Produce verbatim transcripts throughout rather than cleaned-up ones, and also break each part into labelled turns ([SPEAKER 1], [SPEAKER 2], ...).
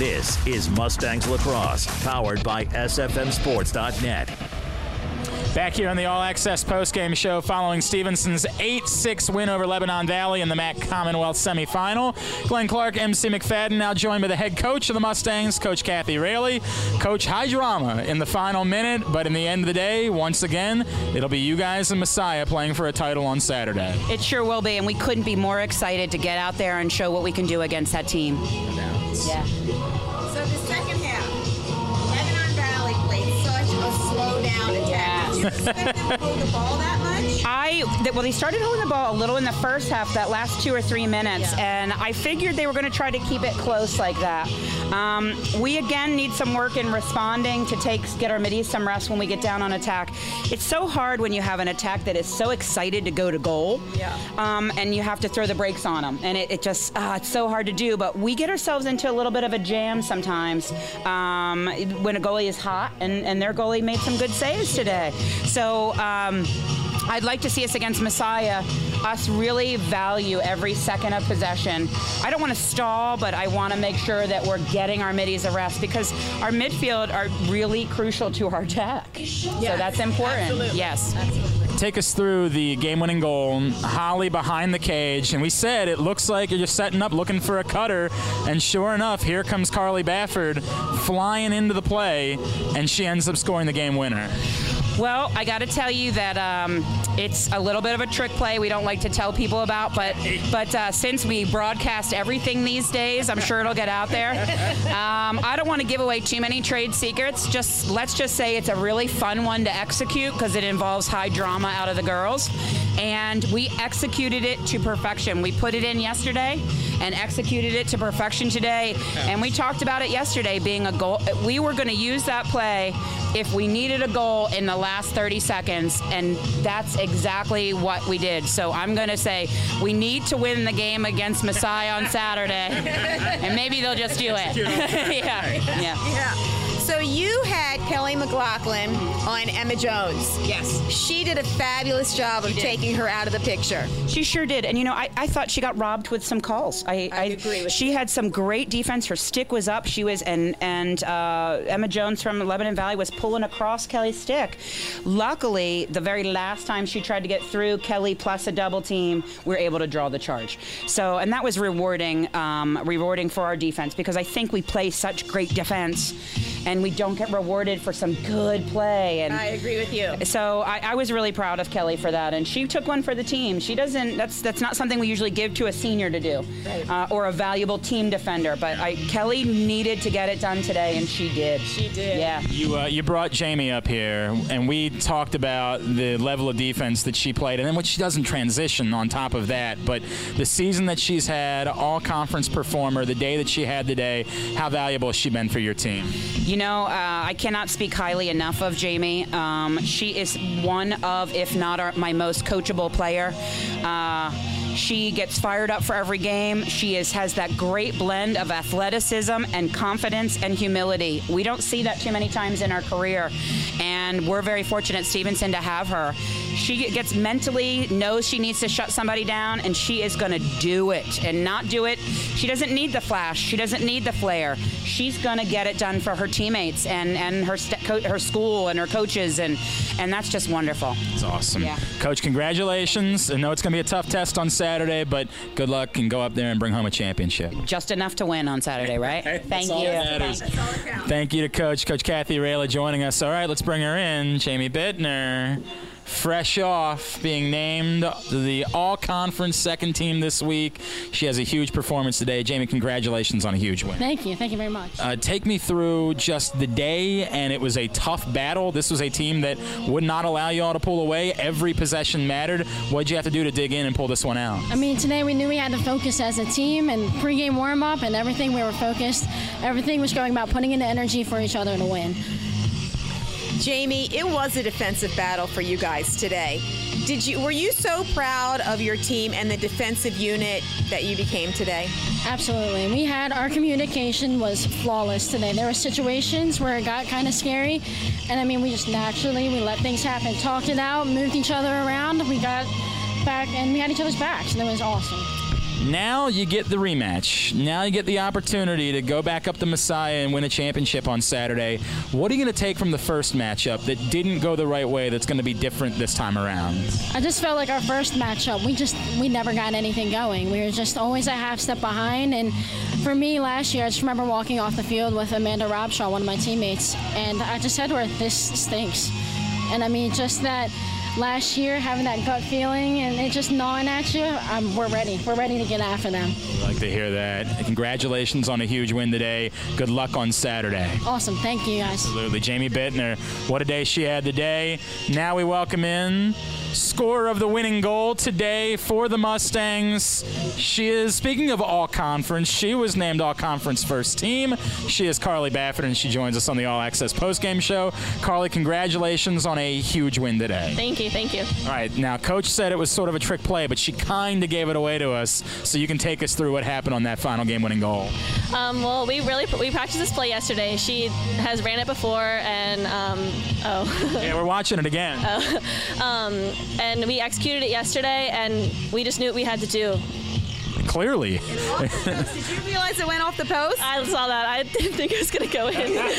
[SPEAKER 1] This is Mustangs Lacrosse, powered by S F N Sports dot net.
[SPEAKER 2] Back here on the All Access postgame show following Stevenson's eight six win over Lebanon Valley in the M A C Commonwealth semifinal. Glenn Clark, M C McFadden, now joined by the head coach of the Mustangs, Coach Kathy Raley. Coach, high drama in the final minute, but in the end of the day, once again, it'll be you guys and Messiah playing for a title on Saturday.
[SPEAKER 3] It sure will be, and we couldn't be more excited to get out there and show what we can do against that team. Yeah.
[SPEAKER 4] So the second half, Lebanon Valley played such a slow down attack. Did you expect them to hold the ball that much?
[SPEAKER 3] I, well, they started holding the ball a little in the first half, that last two or three minutes,
[SPEAKER 4] Yeah.
[SPEAKER 3] and I figured they were going to try to keep it close like that. Um, we, again, need some work in responding to take get our middies some rest when we get down on attack. It's so hard when you have an attack that is so excited to go to goal,
[SPEAKER 4] Yeah.
[SPEAKER 3] um, and you have to throw the brakes on them, and it, it just, uh, it's so hard to do, but we get ourselves into a little bit of a jam sometimes um, when a goalie is hot, and, and their goalie made some good saves today. So um, I'd like to see us against Messiah, us really value every second of possession. I don't want to stall, but I want to make sure that we're getting our middies a rest because our midfield are really crucial to our attack.
[SPEAKER 4] Yes.
[SPEAKER 3] So that's important.
[SPEAKER 4] Absolutely.
[SPEAKER 3] Yes.
[SPEAKER 4] Absolutely.
[SPEAKER 2] Take us through the game-winning goal. Holly behind the cage, and we said it looks like you're just setting up, looking for a cutter, and sure enough, here comes Carly Bafford flying into the play, and she ends up scoring the game winner.
[SPEAKER 3] Well, I got to tell you that um, it's a little bit of a trick play we don't like to tell people about, but but uh, since we broadcast everything these days, I'm sure it'll get out there. Um, I don't want to give away too many trade secrets. Just let's just say it's a really fun one to execute because it involves high drama out of the girls, and we executed it to perfection. We put it in yesterday and executed it to perfection today, and we talked about it yesterday being a goal. We were going to use that play if we needed a goal in the last thirty seconds, and that's exactly what we did. So I'm going to say we need to win the game against Messiah on Saturday, and maybe they'll just do it. yeah, yeah.
[SPEAKER 4] Yeah. So you had Kelly McLaughlin on Emma Jones.
[SPEAKER 3] Yes.
[SPEAKER 4] She did a fabulous job of taking her out of the picture.
[SPEAKER 3] She sure did. And, you know, I, I thought she got robbed with some calls. I,
[SPEAKER 4] I agree with
[SPEAKER 3] She
[SPEAKER 4] you.
[SPEAKER 3] had some great defense. Her stick was up. She was, and, and uh, Emma Jones from Lebanon Valley was pulling across Kelly's stick. Luckily, the very last time she tried to get through, Kelly plus a double team, we were able to draw the charge. So, and that was rewarding, um, rewarding for our defense because I think we play such great defense and we don't get rewarded for some good play. And
[SPEAKER 4] I agree with you.
[SPEAKER 3] so I, I was really proud of Kelly for that, and she took one for the team. She doesn't. That's that's not something we usually give to a senior to do,
[SPEAKER 4] Right.
[SPEAKER 3] uh, or a valuable team defender. But I, Kelly needed to get it done today, and she did.
[SPEAKER 4] She did.
[SPEAKER 3] Yeah.
[SPEAKER 2] You uh, you brought Jamie up here, and we talked about the level of defense that she played, and then what she does in transition on top of that. But the season that she's had, all-conference performer, the day that she had today, how valuable has she been for your team?
[SPEAKER 3] You know, uh, I cannot speak highly enough of Jamie. Um, she is one of, if not our, my most coachable player. Uh, She gets fired up for every game. She is has that great blend of athleticism and confidence and humility. We don't see that too many times in our career, and we're very fortunate at Stevenson to have her. She gets mentally, knows she needs to shut somebody down, and she is going to do it and not do it. She doesn't need the flash. She doesn't need the flair. She's going to get it done for her teammates and, and her st- co- her school and her coaches, and, and that's just wonderful.
[SPEAKER 2] It's awesome.
[SPEAKER 3] Yeah.
[SPEAKER 2] Coach, congratulations. I know it's going to be a tough test on Saturday, but good luck and go up there and bring home a championship.
[SPEAKER 3] Just enough to win on Saturday, right?
[SPEAKER 2] That's
[SPEAKER 3] Thank
[SPEAKER 2] all
[SPEAKER 3] you.
[SPEAKER 2] that matters.
[SPEAKER 4] That's all that counts.
[SPEAKER 2] Thank you to Coach. Coach Kathy Rayla joining us. All right, let's bring her in. Jamie Bittner, fresh off being named the all-conference second team this week. She has a huge performance today. Jamie, congratulations on a huge win.
[SPEAKER 5] Thank you. Thank you very much.
[SPEAKER 2] Uh, take me through just the day, and it was a tough battle. This was a team that would not allow you all to pull away. Every possession mattered. What did you have to do to dig in and pull this one out?
[SPEAKER 5] I mean, today we knew we had to focus as a team, and pregame warm-up and everything, we were focused. Everything was going about putting in the energy for each other to win.
[SPEAKER 4] Jamie, it was a defensive battle for you guys today. Did you were you so proud of your team and the defensive unit that you became today?
[SPEAKER 5] Absolutely. We had, our communication was flawless today. There were situations where it got kind of scary, and I mean, we just naturally, we let things happen, talked it out, moved each other around, we got back, and we had each other's backs, and it was awesome.
[SPEAKER 2] Now you get the rematch. Now you get the opportunity to go back up to Messiah and win a championship on Saturday. What are you going to take from the first matchup that didn't go the right way that's going to be different this time around?
[SPEAKER 5] I just felt like our first matchup, we just we never got anything going. We were just always a half step behind. And for me last year, I just remember walking off the field with Amanda Robshaw, one of my teammates, and I just said to her, this stinks. And I mean, just that last year, having that gut feeling and it just gnawing at you, um, we're ready. We're ready to get after them.
[SPEAKER 2] I'd like to hear that. Congratulations on a huge win today. Good luck on Saturday.
[SPEAKER 5] Awesome. Thank you, guys.
[SPEAKER 2] Absolutely. Jamie Bittner, what a day she had today. Now we welcome in scorer of the winning goal today for the Mustangs. She is, speaking of all-conference, she was named all-conference first team. She is Carly Baffert, and she joins us on the All Access postgame show. Carly, congratulations on a huge win today.
[SPEAKER 6] Thank you, thank you.
[SPEAKER 2] All right, now Coach said it was sort of a trick play, but she kind of gave it away to us, so you can take us through what happened on that final game-winning goal.
[SPEAKER 6] Um, well, we really we practiced this play yesterday. She has ran it before, and um, oh.
[SPEAKER 2] Yeah, we're watching it again.
[SPEAKER 6] oh. Um, and we executed it yesterday, and we just knew what we had to do.
[SPEAKER 2] Clearly.
[SPEAKER 4] Did you realize it went off the post?
[SPEAKER 6] I saw that. I didn't think it was going to go in.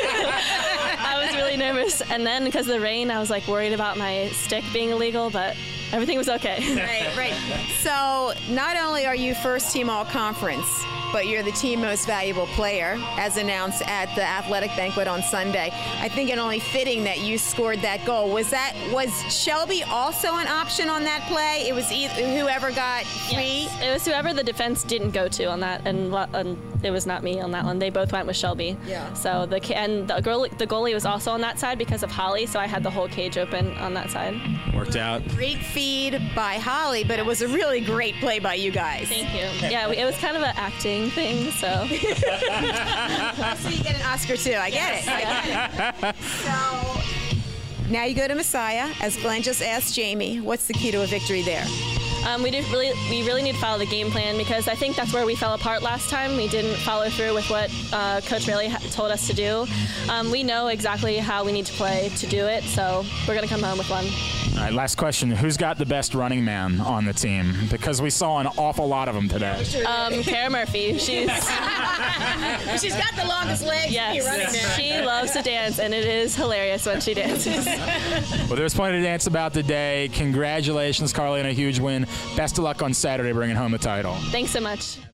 [SPEAKER 6] I was really nervous. And then because of the rain, I was like worried about my stick being illegal, but everything was okay.
[SPEAKER 4] Right, right. So not only are you first team all conference, but you're the team most valuable player, as announced at the athletic banquet on Sunday. I think it only fitting that you scored that goal. Was that was Shelby also an option on that play? It was either whoever got free.
[SPEAKER 6] Yes. It was whoever the defense didn't go to on that, and, and it was not me on that one. They both went with Shelby.
[SPEAKER 4] Yeah.
[SPEAKER 6] So the and the goalie, the goalie was also on that side because of Holly. So I had the whole cage open on that side.
[SPEAKER 2] Worked out.
[SPEAKER 4] Great feed by Holly, but it was a really great play by you guys.
[SPEAKER 6] Thank you. Yeah, it was kind of an acting thing, so.
[SPEAKER 4] So you get an Oscar too. I get it. I get it. So now you go to Messiah. As Glenn just asked Jamie, what's the key to a victory there?
[SPEAKER 6] Um, we did really, we really need to follow the game plan because I think that's where we fell apart last time. We didn't follow through with what uh, Coach Rayleigh ha- told us to do. Um, we know exactly how we need to play to do it, so we're going to come home with one.
[SPEAKER 2] All right, last question. Who's got the best running man on the team? Because we saw an awful lot of them today.
[SPEAKER 6] Um, Kara Murphy. She's
[SPEAKER 4] She's got the longest legs.
[SPEAKER 6] yes, she loves to dance, and it is hilarious when she dances.
[SPEAKER 2] Well, there's plenty to dance about today. Congratulations, Carly, on a huge win. Best of luck on Saturday bringing home the title.
[SPEAKER 6] Thanks so much.